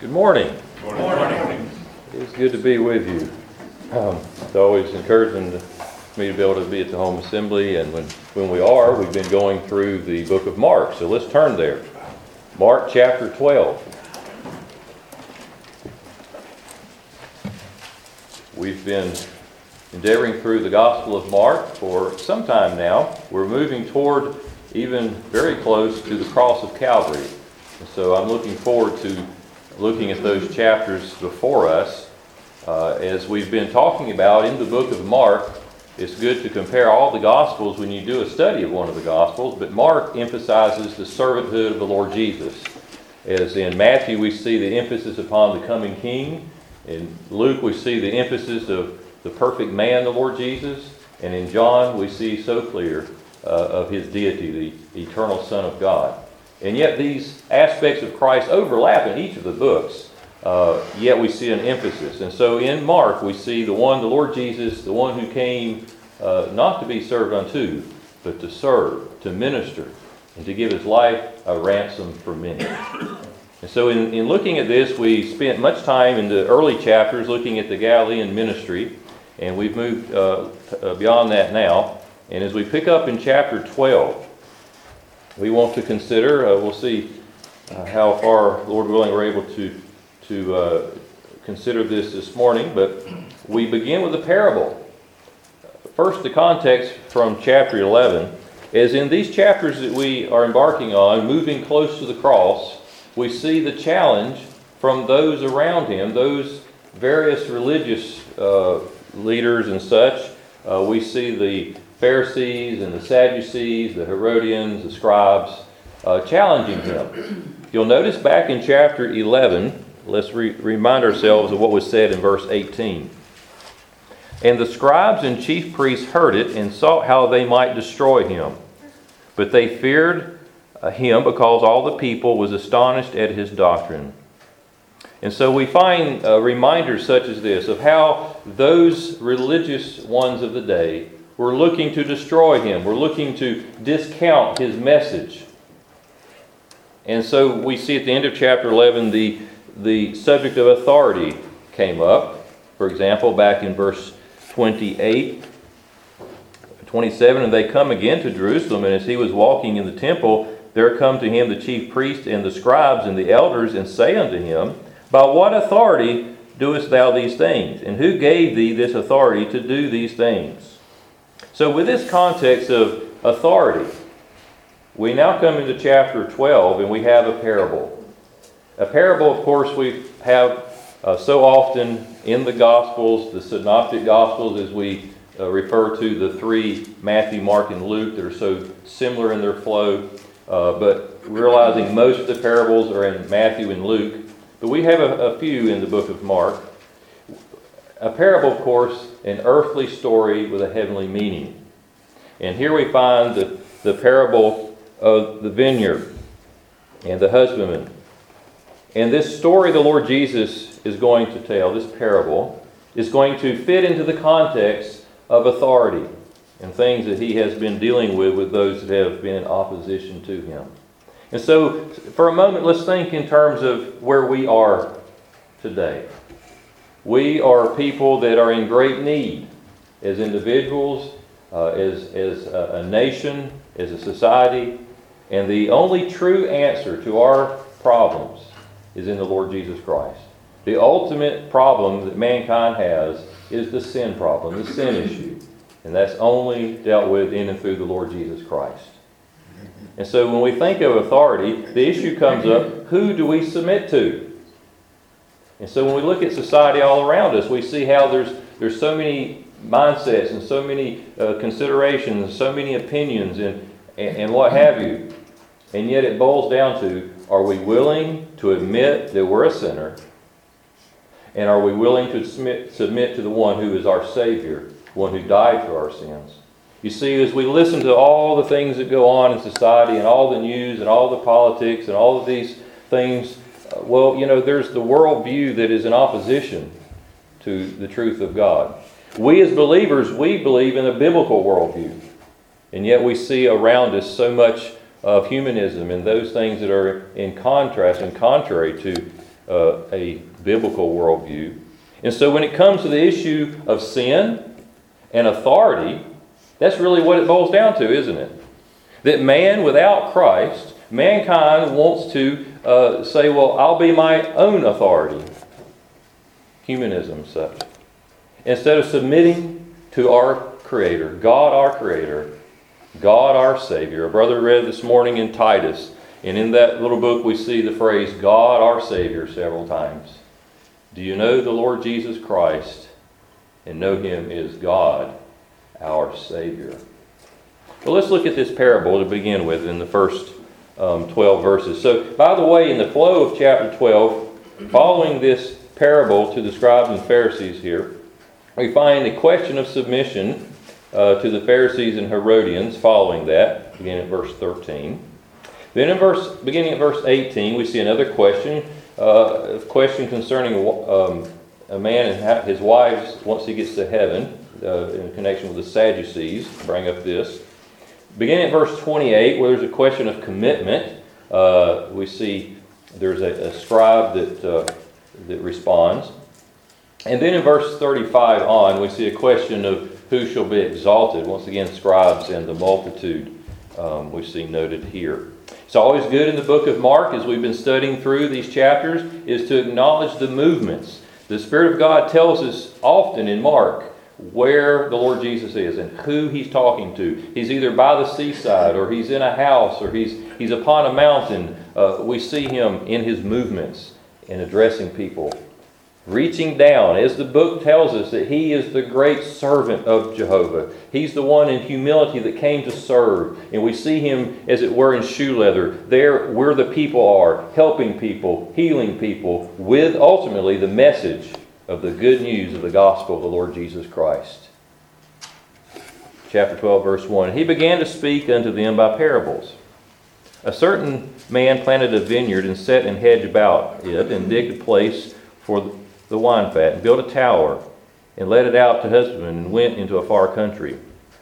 Good morning. Good morning. It's good to be with you. It's always encouraging to me to be able to be at the home assembly, and when we are, we've been going through the book of Mark. So let's turn there. Mark chapter 12. We've been endeavoring through the Gospel of Mark for some time now. We're moving toward even very close to the cross of Calvary. And so I'm looking forward to looking at those chapters before us. As we've been talking about in the book of Mark, it's good to compare all the Gospels when you do a study of one of the Gospels, but Mark emphasizes the servanthood of the Lord Jesus. As in Matthew, we see the emphasis upon the coming King. In Luke, we see the emphasis of the perfect man, the Lord Jesus. And in John, we see so clear of his deity, the eternal Son of God. And yet these aspects of Christ overlap in each of the books, yet we see an emphasis. And so in Mark, we see the Lord Jesus, the one who came not to be served unto, but to serve, to minister, and to give his life a ransom for many. And so in looking at this, we spent much time in the early chapters looking at the Galilean ministry, and we've moved beyond that now. And as we pick up in chapter 12, we want to consider, we'll see how far, Lord willing, we're able to consider this morning, but we begin with a parable. First, the context from chapter 11, as in these chapters that we are embarking on, moving close to the cross, we see the challenge from those around him, those various religious leaders and such. We see the Pharisees and the Sadducees, the Herodians, the scribes, challenging him. You'll notice back in chapter 11, let's remind ourselves of what was said in verse 18. And the scribes and chief priests heard it and sought how they might destroy him. But they feared him because all the people was astonished at his doctrine. And so we find reminders such as this of how those religious ones of the day were looking to destroy him. We're looking to discount his message. And so we see at the end of chapter 11 the subject of authority came up. For example, back in verse 27, and they come again to Jerusalem, and as he was walking in the temple, there come to him the chief priests and the scribes and the elders, and say unto him, By what authority doest thou these things? And who gave thee this authority to do these things? So with this context of authority, we now come into chapter 12 and we have a parable. A parable, of course, we have so often in the Gospels, the Synoptic Gospels, as we refer to the three, Matthew, Mark, and Luke, that are so similar in their flow. But realizing most of the parables are in Matthew and Luke. But we have a few in the book of Mark. A parable, of course, an earthly story with a heavenly meaning. And here we find the parable of the vineyard and the husbandman. And this story the Lord Jesus is going to tell, this parable, is going to fit into the context of authority and things that he has been dealing with those that have been in opposition to him. And so, for a moment, let's think in terms of where we are today. We are people that are in great need as individuals, as a nation, as a society. And the only true answer to our problems is in the Lord Jesus Christ. The ultimate problem that mankind has is the sin problem, the sin issue. And that's only dealt with in and through the Lord Jesus Christ. And so when we think of authority, the issue comes up, who do we submit to? And so when we look at society all around us, we see how there's so many mindsets and so many considerations and so many opinions and what have you. And yet it boils down to, are we willing to admit that we're a sinner? And are we willing to submit to the one who is our Savior, one who died for our sins? You see, as we listen to all the things that go on in society and all the news and all the politics and all of these things, there's the worldview that is in opposition to the truth of God. We as believers, we believe in a biblical worldview. And yet we see around us so much of humanism and those things that are in contrast and contrary to a biblical worldview. And so when it comes to the issue of sin and authority, that's really what it boils down to, isn't it? That man without Christ, mankind wants to say, well, I'll be my own authority. Humanism such. Instead of submitting to our Creator, God our Creator, God our Savior. A brother read this morning in Titus, and in that little book we see the phrase, God our Savior, several times. Do you know the Lord Jesus Christ and know Him as God our Savior? Well, let's look at this parable to begin with in the first 12 verses. So, by the way, in the flow of chapter 12, following this parable to the scribes and Pharisees here, we find a question of submission to the Pharisees and Herodians following that, beginning at verse 13. Then beginning at verse 18, we see another question, a question concerning a man and his wives once he gets to heaven, in connection with the Sadducees. Bring up this. Beginning at verse 28, where there's a question of commitment, we see there's a scribe that responds. And then in verse 35 on, we see a question of who shall be exalted. Once again, scribes and the multitude we see noted here. It's always good in the book of Mark, as we've been studying through these chapters, is to acknowledge the movements. The Spirit of God tells us often in Mark where the Lord Jesus is and who He's talking to. He's either by the seaside, or He's in a house, or He's upon a mountain. We see Him in His movements in addressing people. Reaching down, as the book tells us, that He is the great servant of Jehovah. He's the one in humility that came to serve. And we see Him, as it were, in shoe leather, there where the people are, helping people, healing people, with ultimately the message of the good news of the gospel of the Lord Jesus Christ. Chapter 12, verse 1. He began to speak unto them by parables. A certain man planted a vineyard and set an hedge about it, and digged a place for the wine fat, and built a tower, and let it out to husband, and went into a far country.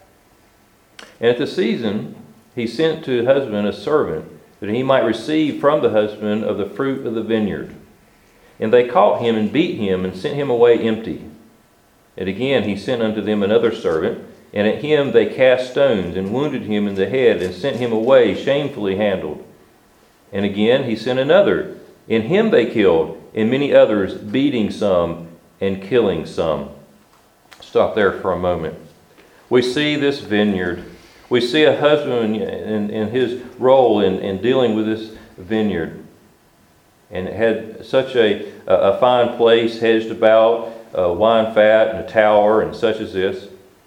And at the season he sent to husband a servant, that he might receive from the husband of the fruit of the vineyard. And they caught him, and beat him, and sent him away empty. And again he sent unto them another servant, and at him they cast stones, and wounded him in the head, and sent him away shamefully handled. And again he sent another, and him they killed, and many others, beating some and killing some. Stop there for a moment. We see this vineyard. We see a husband and his role in dealing with this vineyard. And it had such a fine place hedged about, wine fat and a tower and such as this.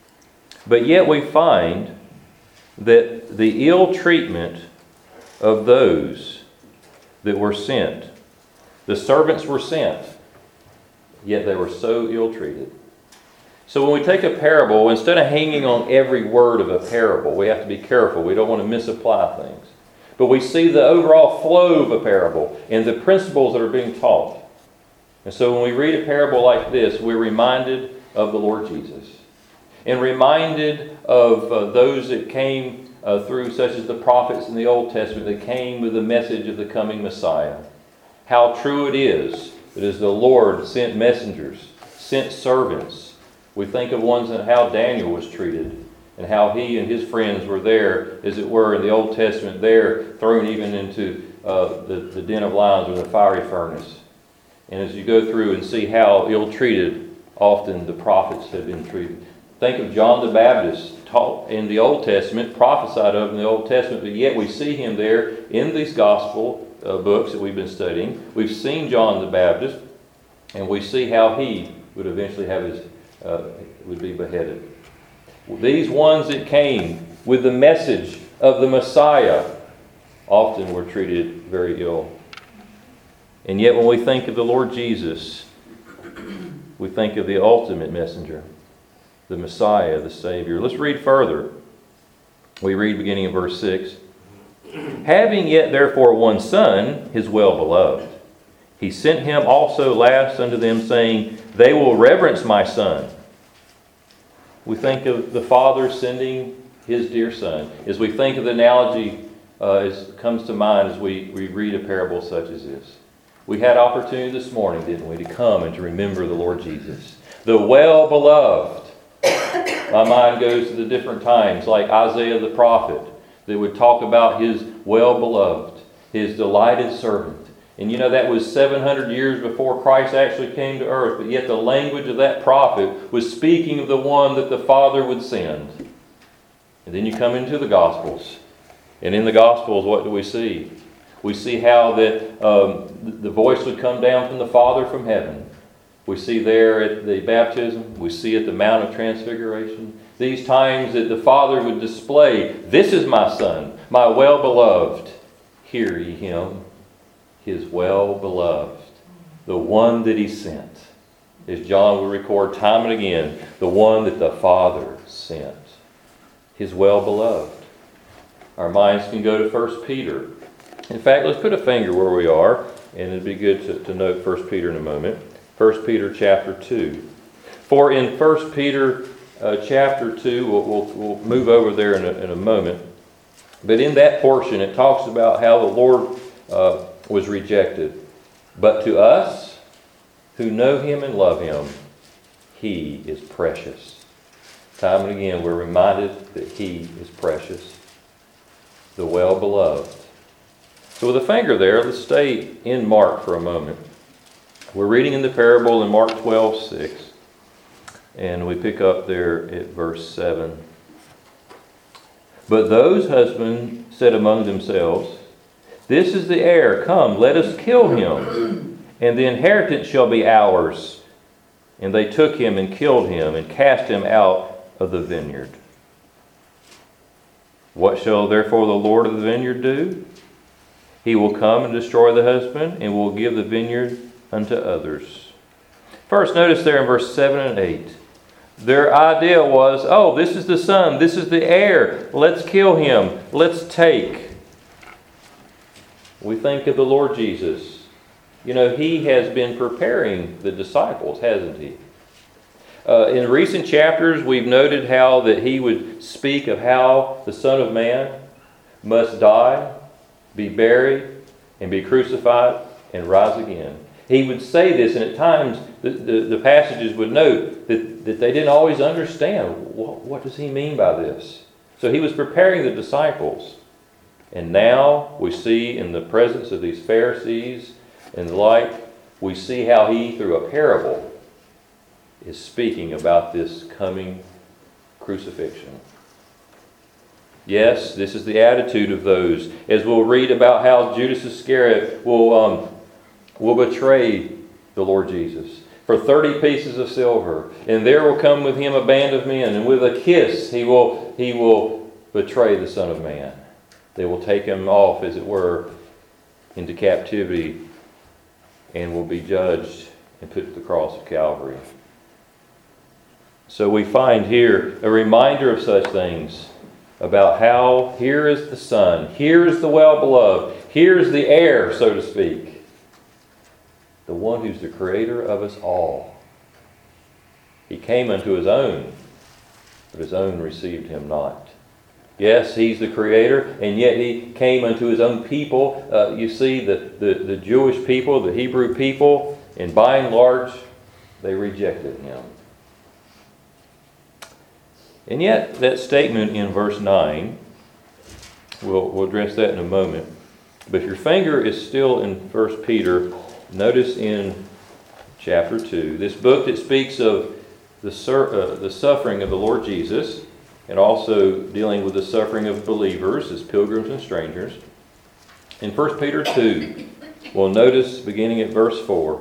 But yet we find that the ill treatment of those that were sent, the servants were sent, yet they were so ill-treated. So when we take a parable, instead of hanging on every word of a parable, we have to be careful. We don't want to misapply things. But we see the overall flow of a parable and the principles that are being taught. And so when we read a parable like this, we're reminded of the Lord Jesus. And reminded of those that came through, such as the prophets in the Old Testament, that came with the message of the coming Messiah. How true it is that as the Lord sent messengers, sent servants. We think of ones and how Daniel was treated, and how he and his friends were there, as it were, in the Old Testament, there thrown even into the den of lions or the fiery furnace. And as you go through and see how ill-treated often the prophets have been treated. Think of John the Baptist, taught in the Old Testament, prophesied of in the Old Testament, but yet we see him there in these gospel books that we've been studying. We've seen John the Baptist, and we see how he would eventually have would be beheaded. These ones that came with the message of the Messiah often were treated very ill. And yet when we think of the Lord Jesus, we think of the ultimate messenger, the Messiah, the Savior. Let's read further. We read beginning in verse 6. Having yet therefore one son, his well-beloved, he sent him also last unto them, saying, They will reverence my son. We think of the Father sending his dear son. As we think of the analogy, as comes to mind as we read a parable such as this. We had opportunity this morning, didn't we, to come and to remember the Lord Jesus. The well-beloved. My mind goes to the different times, like Isaiah the prophet, that would talk about his well-beloved, his delighted servant. And you know, that was 700 years before Christ actually came to earth, but yet the language of that prophet was speaking of the one that the Father would send. And then you come into the Gospels. And in the Gospels, what do we see? We see how that the voice would come down from the Father from heaven. We see there at the baptism. We see at the Mount of Transfiguration. These times that the Father would display, "This is my Son, my well-beloved. Hear ye him." His well-beloved. The one that he sent. As John will record time and again, the one that the Father sent. His well-beloved. Our minds can go to 1 Peter. In fact, let's put a finger where we are, and it'd be good to note 1 Peter in a moment. 1 Peter chapter 2. For in 1 Peter chapter 2, we'll move over there in a moment, but in that portion it talks about how the Lord was rejected. But to us who know Him and love Him, He is precious. Time and again we're reminded that He is precious. The well-beloved. So with a finger there, let's stay in Mark for a moment. We're reading in the parable in Mark 12:6. And we pick up there at verse 7. But those husbands said among themselves, "This is the heir. Come, let us kill him, and the inheritance shall be ours." And they took him and killed him and cast him out of the vineyard. What shall therefore the Lord of the vineyard do? He will come and destroy the husband, and will give the vineyard unto others. First, notice there in verse 7 and 8. Their idea was, oh, this is the son, this is the heir. Let's kill him. Let's take. We think of the Lord Jesus. You know, He has been preparing the disciples, hasn't He? In recent chapters, we've noted how that He would speak of how the Son of Man must die, be buried, and be crucified, and rise again. He would say this, and at times the passages would note that they didn't always understand, what does He mean by this? So He was preparing the disciples. And now we see in the presence of these Pharisees and the like, we see how He, through a parable, is speaking about this coming crucifixion. Yes, this is the attitude of those. As we'll read about how Judas Iscariot will betray the Lord Jesus for 30 pieces of silver. And there will come with him a band of men, and with a kiss he will betray the Son of Man. They will take him off, as it were, into captivity, and will be judged and put to the cross of Calvary. So we find here a reminder of such things, about how here is the Son, here is the well-beloved, here is the heir, so to speak, the one who's the creator of us all. He came unto His own, but His own received Him not. Yes, He's the creator, and yet He came unto His own people. You see, the Jewish people, the Hebrew people, and by and large, they rejected Him. And yet, that statement in verse 9, we'll address that in a moment. But if your finger is still in 1 Peter, notice in chapter 2, this book that speaks of the suffering of the Lord Jesus, and also dealing with the suffering of believers as pilgrims and strangers. In 1 Peter 2, we'll notice beginning at verse 4,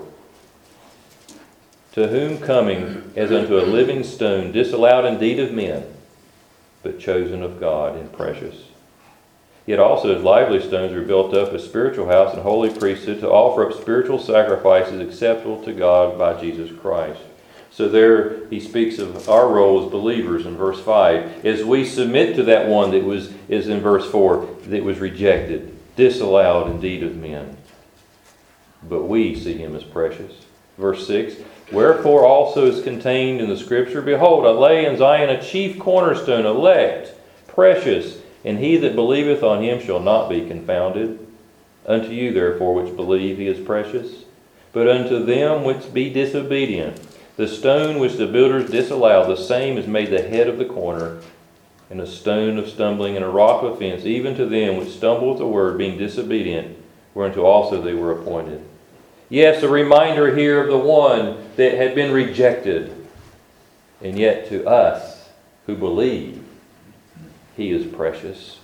"To whom coming as unto a living stone, disallowed indeed of men, but chosen of God and precious. Yet also as lively stones are built up a spiritual house and holy priesthood to offer up spiritual sacrifices acceptable to God by Jesus Christ." So there he speaks of our role as believers in verse 5. As we submit to that one that is in verse 4, that was rejected, disallowed indeed of men. But we see him as precious. Verse 6, "Wherefore also is contained in the Scripture, Behold, I lay in Zion a chief cornerstone, elect, precious, and he that believeth on him shall not be confounded. Unto you therefore which believe he is precious. But unto them which be disobedient, the stone which the builders disallowed, the same is made the head of the corner, and a stone of stumbling and a rock of offense, even to them which stumble at the word, being disobedient, whereunto also they were appointed. Yes, a reminder here of the one that had been rejected, and yet to us who believe, he is precious.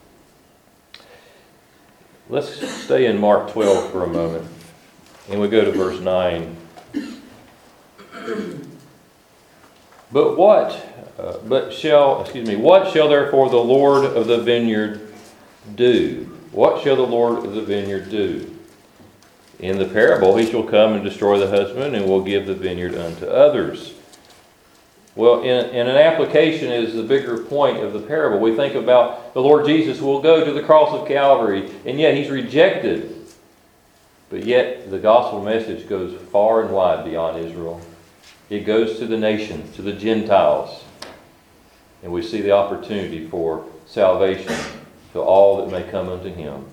Let's stay in Mark 12 for a moment, and we go to verse 9. What shall therefore the Lord of the vineyard do? What shall the Lord of the vineyard do? In the parable, he shall come and destroy the husband, and will give the vineyard unto others. Well, in an application is the bigger point of the parable. We think about the Lord Jesus will go to the cross of Calvary, and yet he's rejected. But yet the gospel message goes far and wide beyond Israel. It goes to the nations, to the Gentiles. And we see the opportunity for salvation to all that may come unto him.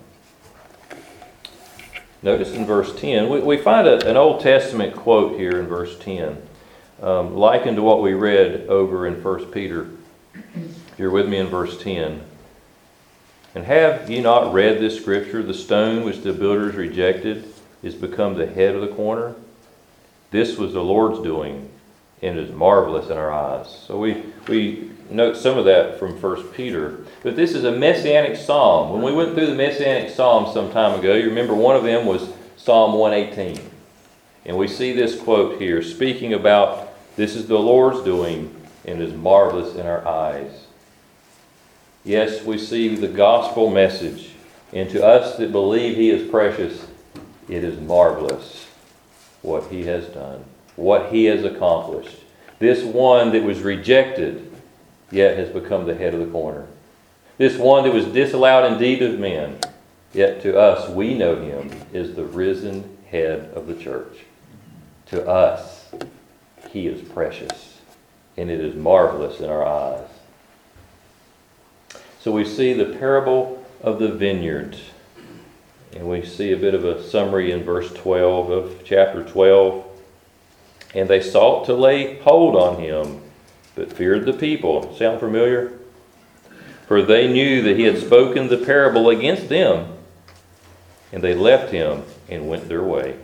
Notice in verse 10, we find an Old Testament quote here in verse 10. Likened to what we read over in 1 Peter. If you're with me in verse 10. And have ye not read this scripture? The stone which the builders rejected is become the head of the corner. This was the Lord's doing, and is marvelous in our eyes. So we note some of that from 1 Peter. But this is a messianic psalm. When we went through the messianic psalms some time ago, you remember one of them was Psalm 118. And we see this quote here, speaking about this is the Lord's doing and is marvelous in our eyes. Yes, we see the gospel message. And to us that believe he is precious, it is marvelous what he has done, what he has accomplished. This one that was rejected, yet has become the head of the corner. This one that was disallowed indeed of men, yet to us we know him is the risen head of the church. To us, he is precious, and it is marvelous in our eyes. So we see the parable of the vineyard, and we see a bit of a summary in verse 12 of chapter 12. And they sought to lay hold on him, but feared the people. Sound familiar? For they knew that he had spoken the parable against them, and they left him and went their way.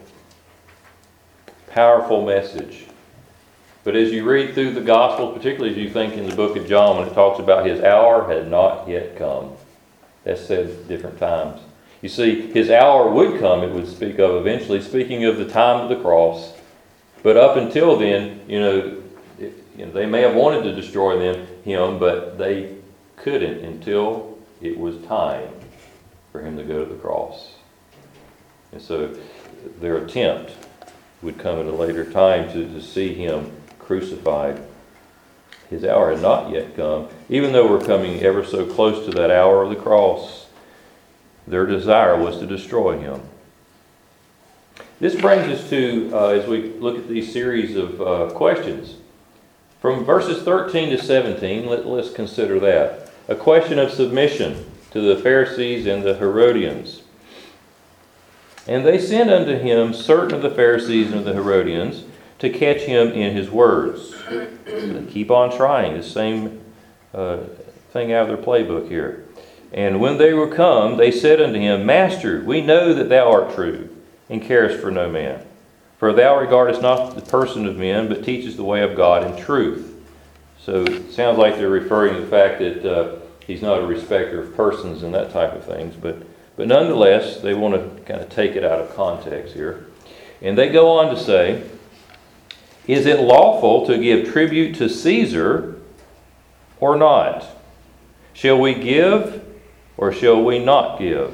Powerful message. But as you read through the Gospels, particularly as you think in the book of John, when it talks about his hour had not yet come. That's said different times. You see, his hour would come, it would speak of eventually, speaking of the time of the cross. But up until then, they may have wanted to destroy him, but they couldn't until it was time for him to go to the cross. And so their attempt would come at a later time to see him crucified. His hour had not yet come. Even though we're coming ever so close to that hour of the cross, their desire was to destroy him. This brings us to, as we look at these series of questions, from verses 13 to 17, let's consider that. A question of submission to the Pharisees and the Herodians. And they sent unto him certain of the Pharisees and of the Herodians to catch him in his words. They keep on trying the same thing out of their playbook here. And when they were come, they said unto him, Master, we know that thou art true, and carest for no man. For thou regardest not the person of men, but teachest the way of God in truth. So it sounds like they're referring to the fact that he's not a respecter of persons and that type of things. But nonetheless, they want to kind of take it out of context here. And they go on to say, Is it lawful to give tribute to Caesar or not? Shall we give or shall we not give?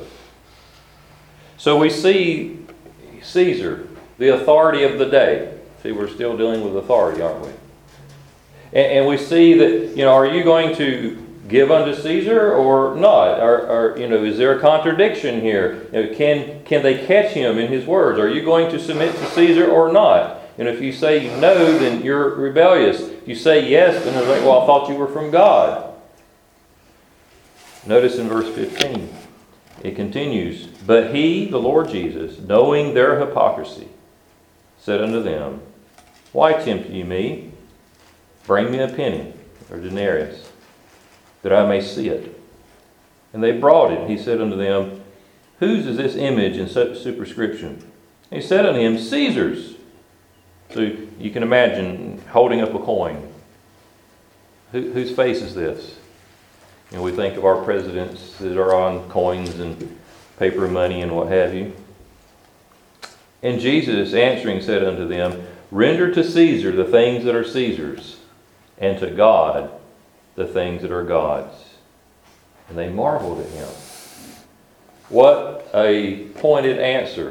So we see Caesar, the authority of the day. See, we're still dealing with authority, aren't we? And we see that, are you going to give unto Caesar or not? Or is there a contradiction here? Can they catch him in his words? Are you going to submit to Caesar or not? And if you say no, then you're rebellious. If you say yes, then they're like, well, I thought you were from God. Notice in verse 15. it continues, "But he," the Lord Jesus, "knowing their hypocrisy, said unto them, Why tempt ye me? Bring me a penny," or denarius, "that I may see it." And they brought it. He said unto them, "Whose is this image and superscription?" He said unto him, "Caesar's." So you can imagine holding up a coin. Whose face is this? You know, we think of our presidents that are on coins and paper money and what have you. And Jesus answering said unto them, "Render to Caesar the things that are Caesar's, and to God the things that are God's." And they marveled at him. What a pointed answer.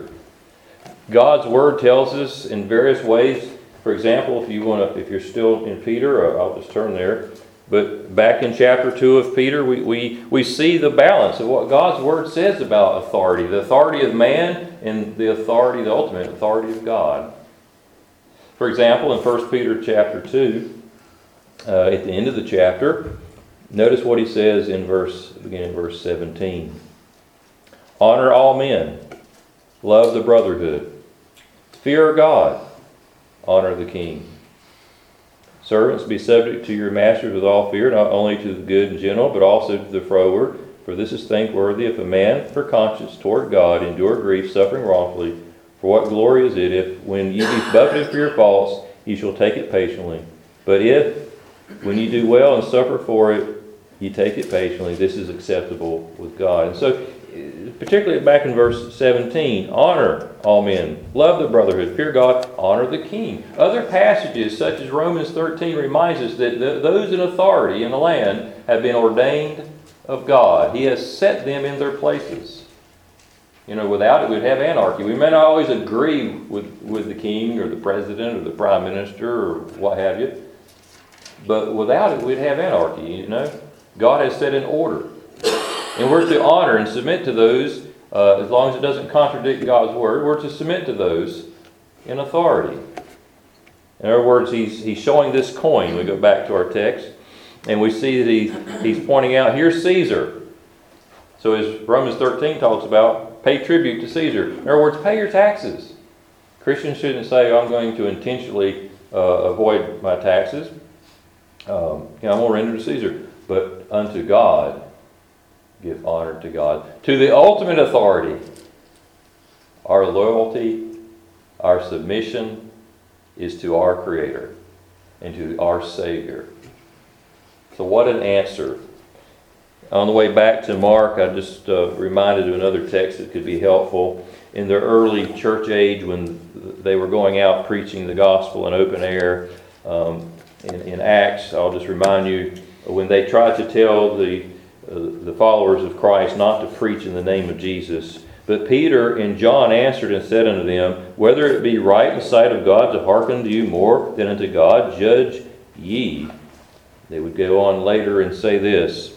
God's Word tells us in various ways. For example, if you're still in Peter, I'll just turn there. But back in chapter 2 of Peter, we see the balance of what God's Word says about authority. The authority of man and the ultimate authority of God. For example, in 1 Peter chapter 2, at the end of the chapter, notice what he says beginning in verse 17. "Honor all men. Love the brotherhood. Fear God. Honor the king. Servants, be subject to your masters with all fear, not only to the good and gentle, but also to the froward. For this is thankworthy if a man for conscience toward God endure grief, suffering wrongfully. For what glory is it if, when ye be buffeted for your faults, ye shall take it patiently? But if, when ye do well and suffer for it, ye take it patiently, this is acceptable with God." And so, particularly back in verse 17, honor all men, love the brotherhood, fear God, honor the king. Other passages, such as Romans 13, reminds us that those in authority in the land have been ordained of God. He has set them in their places. You know, without it, we'd have anarchy. We may not always agree with the king or the president or the prime minister or what have you, but without it, we'd have anarchy, you know. God has set an order. And we're to honor and submit to those, as long as it doesn't contradict God's Word, we're to submit to those in authority. In other words, he's showing this coin. We go back to our text, and we see that he's pointing out, here's Caesar. So as Romans 13 talks about, pay tribute to Caesar. In other words, pay your taxes. Christians shouldn't say, I'm going to intentionally avoid my taxes. I'm going to render to Caesar. But unto God, give honor to God. To the ultimate authority, our loyalty, our submission is to our Creator and to our Savior. So what an answer. On the way back to Mark, I just reminded of another text that could be helpful. In the early church age, when they were going out preaching the gospel in open air, in Acts, I'll just remind you, when they tried to tell the followers of Christ not to preach in the name of Jesus. But Peter and John answered and said unto them, Whether it be right in the sight of God to hearken to you more than unto God, judge ye. They would go on later and say this.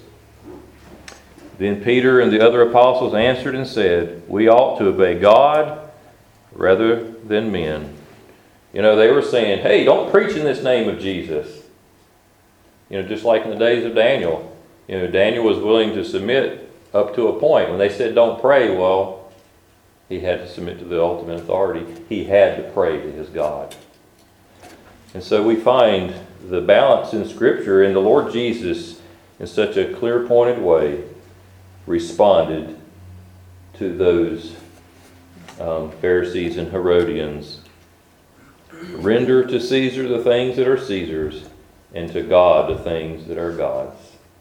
Then Peter and the other apostles answered and said, We ought to obey God rather than men. You know, they were saying, hey, don't preach in this name of Jesus. You know, just like in the days of Daniel. You know, Daniel was willing to submit up to a point. When they said don't pray, well, he had to submit to the ultimate authority. He had to pray to his God. And so we find the balance in Scripture, and the Lord Jesus, in such a clear pointed way, responded to those Pharisees and Herodians. Render to Caesar the things that are Caesar's, and to God the things that are God's.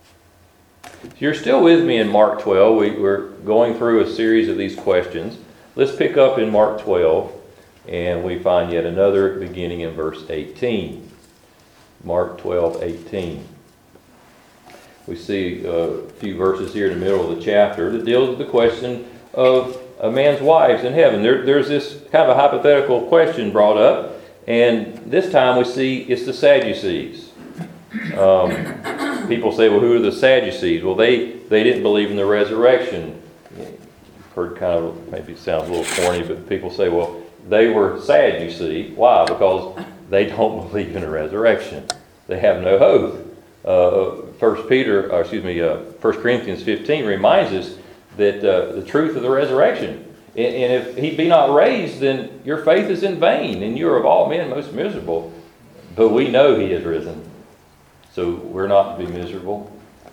If you're still with me in Mark 12, we're going through a series of these questions. Let's pick up in Mark 12, and we find yet another beginning in verse 18. Mark 12:18. We see a few verses here in the middle of the chapter that deals with the question of a man's wives in heaven. There's this kind of a hypothetical question brought up, and this time we see it's the Sadducees. People say, well, who are the Sadducees? Well, they didn't believe in the resurrection. You've heard kind of, maybe it sounds a little corny, but people say, well, they were sad, you see. Why? Because they don't believe in a resurrection. They have no hope. 1 Corinthians 15 reminds us that the truth of the resurrection. And if he be not raised, then your faith is in vain, and you are of all men most miserable. But we know he is risen, so we're not to be miserable.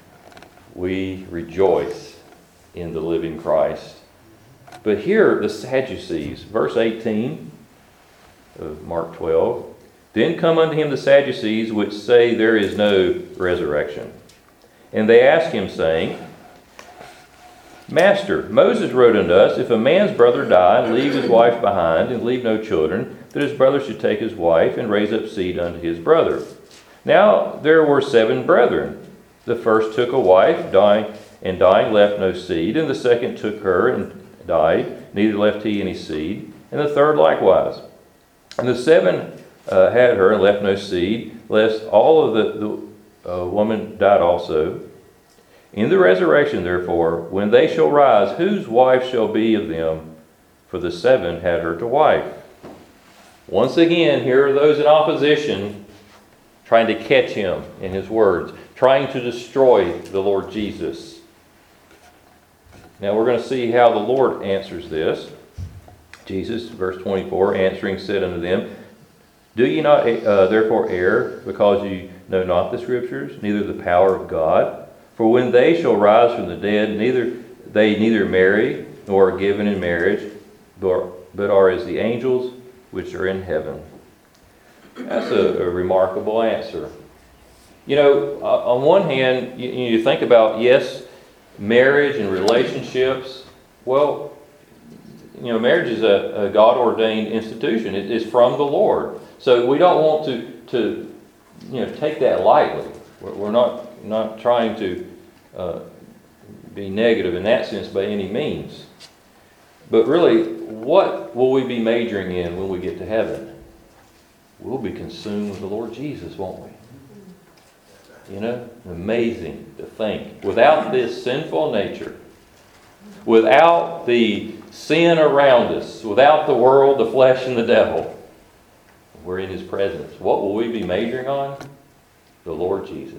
We rejoice in the living Christ. But here, the Sadducees, verse 18 of Mark 12. Then come unto him the Sadducees, which say there is no resurrection. And they ask him, saying, Master, Moses wrote unto us, if a man's brother die, and leave his wife behind, and leave no children, that his brother should take his wife, and raise up seed unto his brother. Now there were 7 brethren. The first took a wife, dying left no seed, and the second took her, and died, neither left he any seed, and the third likewise. And the 7 had her, and left no seed, lest all of the woman died also. In the resurrection, therefore, when they shall rise, whose wife shall be of them? For the 7 had her to wife. Once again, here are those in opposition trying to catch him in his words, trying to destroy the Lord Jesus. Now we're going to see how the Lord answers this. Jesus, verse 24, answering said unto them, Do ye not therefore err, because ye know not the Scriptures, neither the power of God? For when they shall rise from the dead, they neither marry nor are given in marriage, but are as the angels which are in heaven. That's a remarkable answer. You know, on one hand, you think about, yes, marriage and relationships. Well, you know, marriage is a God-ordained institution. It is from the Lord. So we don't want to take that lightly. We're not trying to be negative in that sense by any means. But really, what will we be majoring in when we get to heaven? We'll be consumed with the Lord Jesus, won't we? You know, amazing to think. Without this sinful nature, without the sin around us, without the world, the flesh, and the devil, we're in His presence. What will we be majoring on? The Lord Jesus.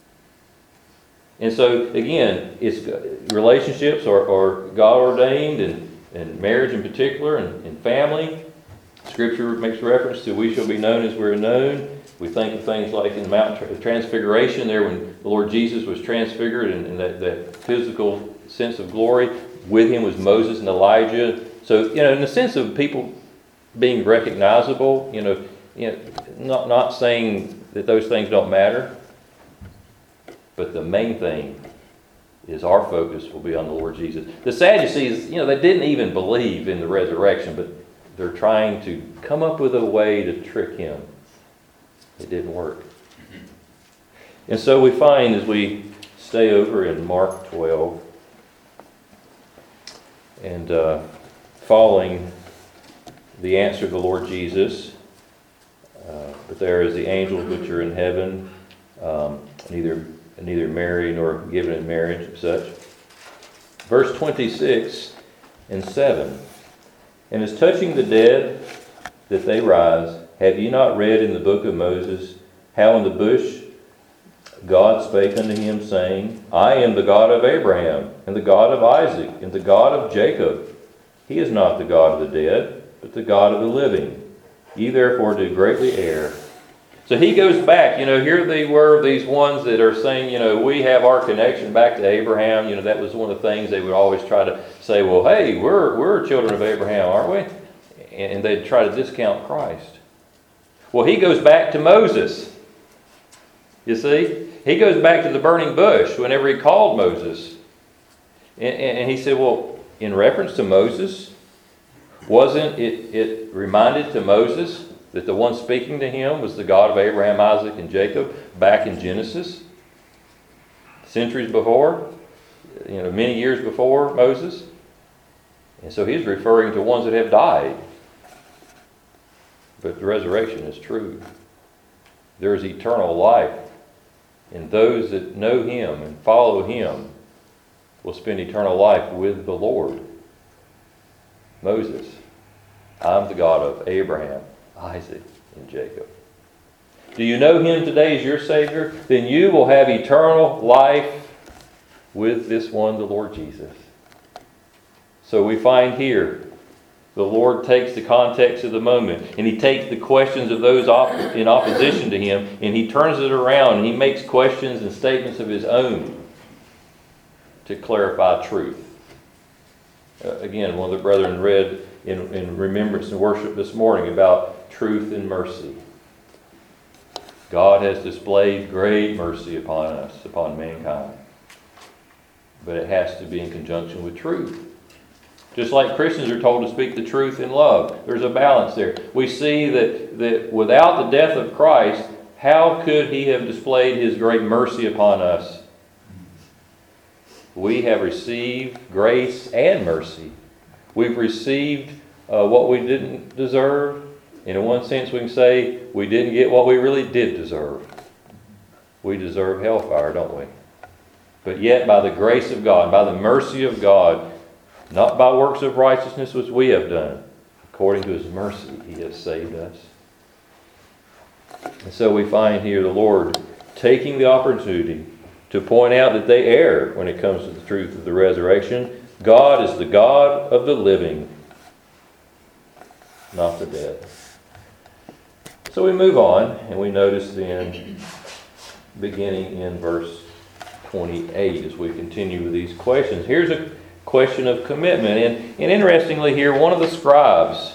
And so, again, it's relationships are God-ordained, and marriage in particular, and family. Scripture makes reference to we shall be known as we're known. We think of things like in the Mount of Transfiguration there when the Lord Jesus was transfigured and that physical sense of glory. With him was Moses and Elijah. So, in the sense of people being recognizable, not saying that those things don't matter. But the main thing is our focus will be on the Lord Jesus. The Sadducees, they didn't even believe in the resurrection, but they're trying to come up with a way to trick him. It didn't work. And so we find as we stay over in Mark 12 and following the answer of the Lord Jesus, but there is the angels which are in heaven, neither marry nor given in marriage, such. Verse 26 and 7. And as touching the dead that they rise, have ye not read in the book of Moses how in the bush God spake unto him, saying, I am the God of Abraham, and the God of Isaac, and the God of Jacob. He is not the God of the dead, but the God of the living. Ye therefore do greatly err. So he goes back, here they were, these ones that are saying, we have our connection back to Abraham. That was one of the things they would always try to say, well, hey, we're children of Abraham, aren't we? And they'd try to discount Christ. Well, he goes back to Moses. You see? He goes back to the burning bush whenever he called Moses. And he said, well, in reference to Moses, wasn't it reminded to Moses that the one speaking to him was the God of Abraham, Isaac, and Jacob back in Genesis? Centuries before, many years before Moses. And so he's referring to ones that have died. But the resurrection is true. There is eternal life. And those that know him and follow him will spend eternal life with the Lord. Moses, I'm the God of Abraham, Isaac, and Jacob. Do you know him today as your Savior? Then you will have eternal life with this one, the Lord Jesus. So we find here, the Lord takes the context of the moment, and He takes the questions of those in opposition to Him, and He turns it around, and He makes questions and statements of His own to clarify truth. Again, one of the brethren read in remembrance and worship this morning about truth and mercy. God has displayed great mercy upon us, upon mankind. But it has to be in conjunction with truth. Just like Christians are told to speak the truth in love. There's a balance there. We see that without the death of Christ, how could He have displayed His great mercy upon us? We have received grace and mercy. We've received what we didn't deserve. And in one sense, we can say we didn't get what we really did deserve. We deserve hellfire, don't we? But yet, by the grace of God, by the mercy of God, not by works of righteousness which we have done, according to His mercy, He has saved us. And so we find here the Lord taking the opportunity to point out that they err when it comes to the truth of the resurrection. God is the God of the living, not the dead. So we move on, and we notice then, beginning in verse 28, as we continue with these questions. Here's a question of commitment. And interestingly here, one of the scribes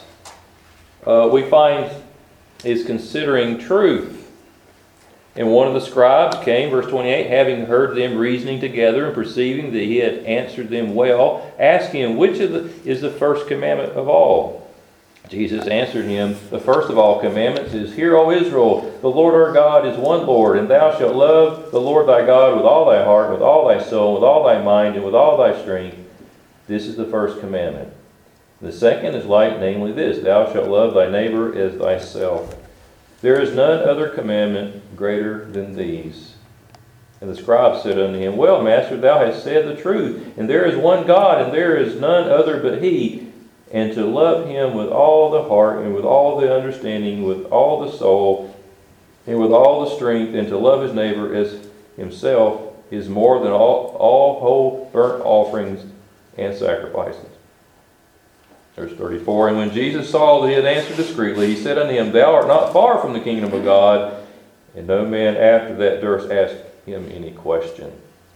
we find is considering truth. And one of the scribes came, verse 28, having heard them reasoning together and perceiving that he had answered them well, asking him, which is the first commandment of all? Jesus answered him, the first of all commandments is, Hear, O Israel, the Lord our God is one Lord, and thou shalt love the Lord thy God with all thy heart, with all thy soul, with all thy mind, and with all thy strength. This is the first commandment. The second is like, namely this, Thou shalt love thy neighbor as thyself. There is none other commandment greater than these. And the scribe said unto him, Well, Master, thou hast said the truth, and there is one God, and there is none other but He. And to love Him with all the heart, and with all the understanding, with all the soul, and with all the strength, and to love his neighbor as himself, is more than all whole burnt offerings and sacrifices. Verse 34, And when Jesus saw that he had answered discreetly, He said unto him, Thou art not far from the kingdom of God. And no man after that durst ask him any question.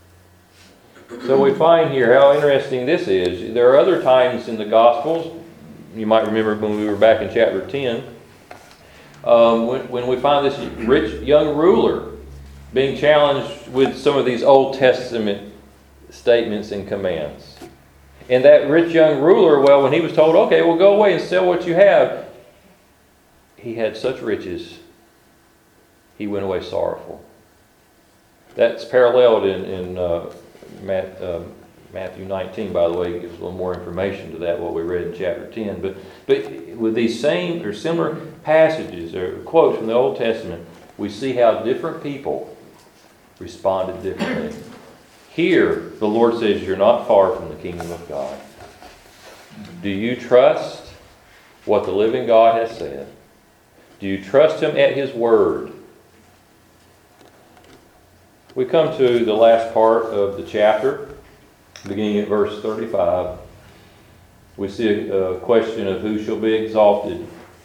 So we find here how interesting this is. There are other times in the Gospels, you might remember when we were back in chapter 10, when we find this rich young ruler being challenged with some of these Old Testament statements and commands. And that rich young ruler, well, when he was told, okay, well, go away and sell what you have, he had such riches, he went away sorrowful. That's paralleled in Matthew 19, by the way. It gives a little more information to that, what we read in chapter 10. But with these same or similar passages or quotes from the Old Testament, we see how different people responded differently. Here, the Lord says, You're not far from the kingdom of God. Do you trust what the living God has said? Do you trust Him at His word? We come to the last part of the chapter, beginning at verse 35. We see a question of who shall be exalted.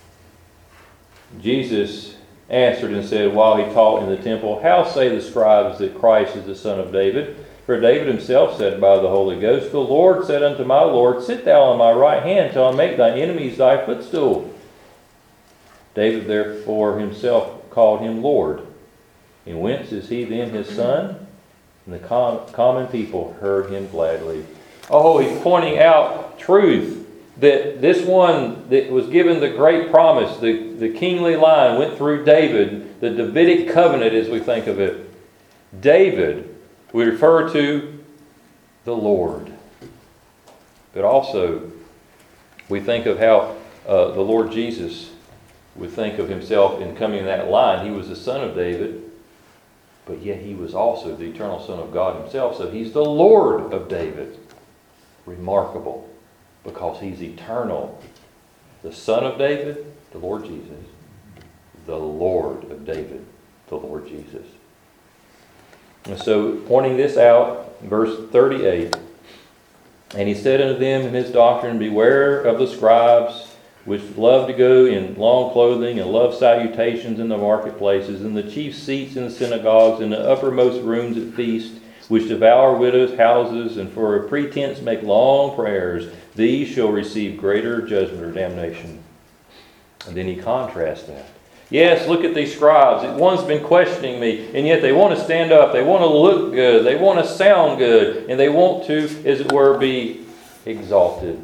Jesus answered and said, while He taught in the temple, How say the scribes that Christ is the Son of David? For David himself said by the Holy Ghost, The Lord said unto my Lord, Sit thou on my right hand till I make thy enemies thy footstool. David therefore himself called Him Lord. And whence is He then His Son? And the common people heard Him gladly. Oh, he's pointing out truth. That this one that was given the great promise, the kingly line went through David, the Davidic covenant as we think of it. David, we refer to the Lord. But also, we think of how the Lord Jesus would think of Himself in coming in that line. He was the son of David. But yet He was also the eternal Son of God Himself. So He's the Lord of David. Remarkable. Because He's eternal. The Son of David, the Lord Jesus. The Lord of David, the Lord Jesus. And so pointing this out, verse 38. And he said unto them in his doctrine, Beware of the scribes, which love to go in long clothing, and love salutations in the marketplaces, and the chief seats in the synagogues, and the uppermost rooms at feasts, which devour widows' houses, and for a pretense make long prayers. These shall receive greater judgment or damnation. And then he contrasts that. Yes, look at these scribes. One's been questioning me, and yet they want to stand up. They want to look good. They want to sound good. And they want to, as it were, be exalted.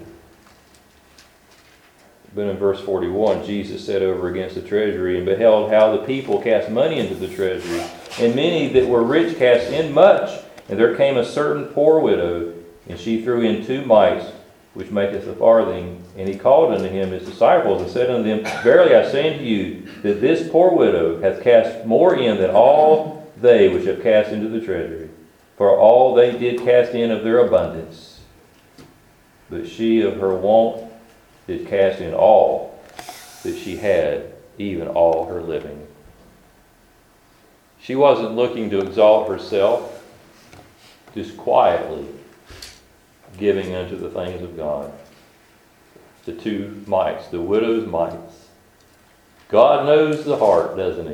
But in verse 41, Jesus sat over against the treasury and beheld how the people cast money into the treasury. And many that were rich cast in much. And there came a certain poor widow, and she threw in 2 mites, which maketh a farthing. And he called unto him his disciples, and said unto them, Verily I say unto you, that this poor widow hath cast more in than all they which have cast into the treasury. For all they did cast in of their abundance. But she of her want did cast in all that she had, even all her living. She wasn't looking to exalt herself, just quietly giving unto the things of God. The 2 mites, the widow's mites. God knows the heart, doesn't he?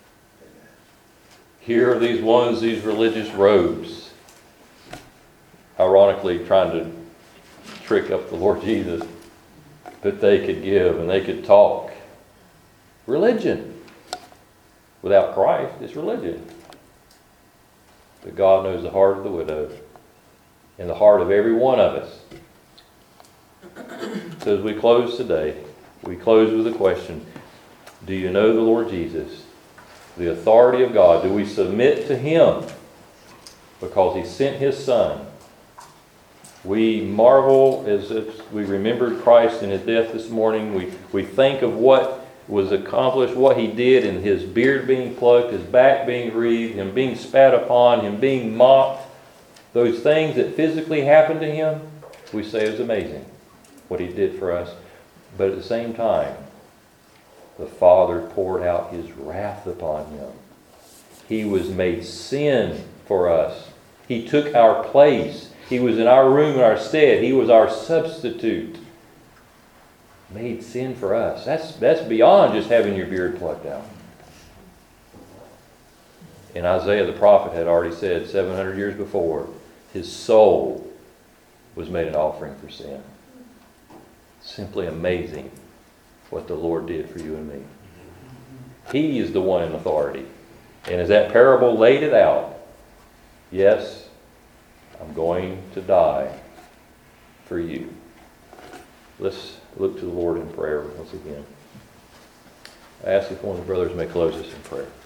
Here are these ones, these religious robes, ironically trying to trick up the Lord Jesus, that they could give and they could talk. Religion. Without Christ, it's religion. But God knows the heart of the widow and the heart of every one of us. So as we close today, we close with a question. Do you know the Lord Jesus? The authority of God. Do we submit to Him because He sent His Son? We marvel as if we remembered Christ in His death this morning. We think of what was accomplished, what He did in His beard being plucked, His back being wreathed, Him being spat upon, Him being mocked. Those things that physically happened to Him, we say it was amazing what He did for us. But at the same time, the Father poured out His wrath upon Him. He was made sin for us. He took our place. He was in our room in our stead. He was our substitute. Made sin for us. That's beyond just having your beard plucked out. And Isaiah the prophet had already said 700 years before, His soul was made an offering for sin. Simply amazing what the Lord did for you and me. He is the one in authority. And as that parable laid it out, yes, I'm going to die for you. Let's look to the Lord in prayer once again. I ask if one of the brothers may close us in prayer.